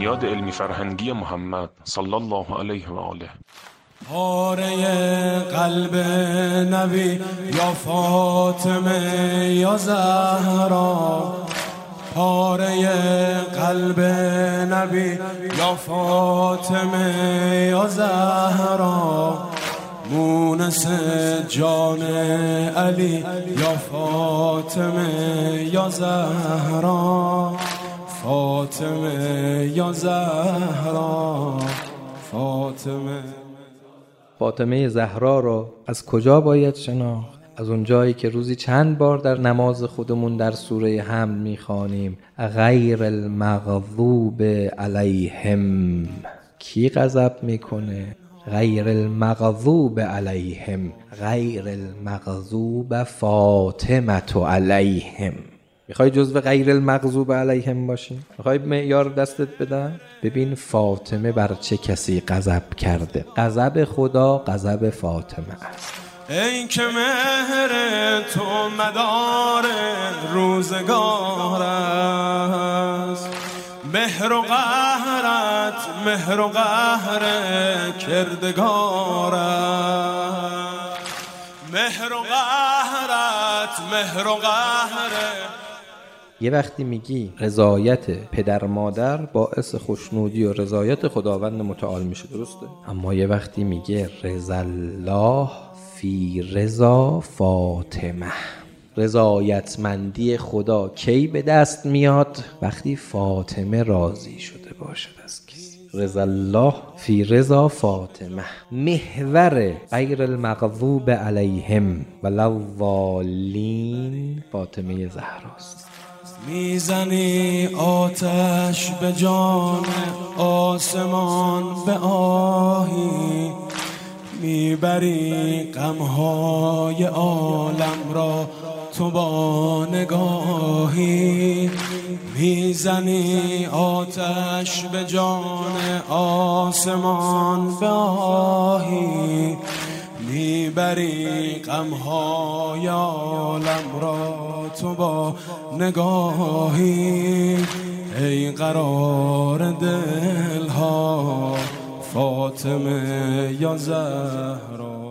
بنیاد علمی فرهنگی محمد صلی الله علیه و آله. پاره قلب نبی یا فاطمه یا زهرا، پاره قلب نبی یا فاطمه یا زهرا، مونس جان علی یا فاطمه یا زهرا، فاطمه یا زهرا، فاطمه زهرا را از کجا باید شناخت؟ از اون جایی که روزی چند بار در نماز خودمون در سوره حمد میخوانیم غیر المغضوب علیهم. کی غضب میکنه؟ غیر المغضوب علیهم، غیر المغضوب فاطمه علیهم. میخوای جزو غیر المغضوب علیهم باشی؟ میخوای معیار دستت بدن؟ ببین فاطمه بر چه کسی غضب کرده. غضب خدا غضب فاطمه است. ای که مهر تو مدار روزگار است، مهر و قهرت مهر و قهر کردگار است، مهر و قهرت مهر و قهر. یه وقتی میگی رضایت پدر مادر باعث خوشنودی و رضایت خداوند متعال میشه، درسته؟ اما یه وقتی میگه رضا الله فی رضا فاطمه، رضایتمندی خدا کی به دست میاد؟ وقتی فاطمه راضی شده باشد از کسی. رضا الله فی رضا فاطمه، محور غیر المغضوب علیهم ولا الضالین فاطمه زهراست. میزنی آتش به جان آسمان به آهی، میبری غمهای عالم را تو با نگاهی، میزنی آتش به جان آسمان به آهی، میبری غمهای عالم را تو با نگاهی. ای قرار دلها فاطمه یا زهرا.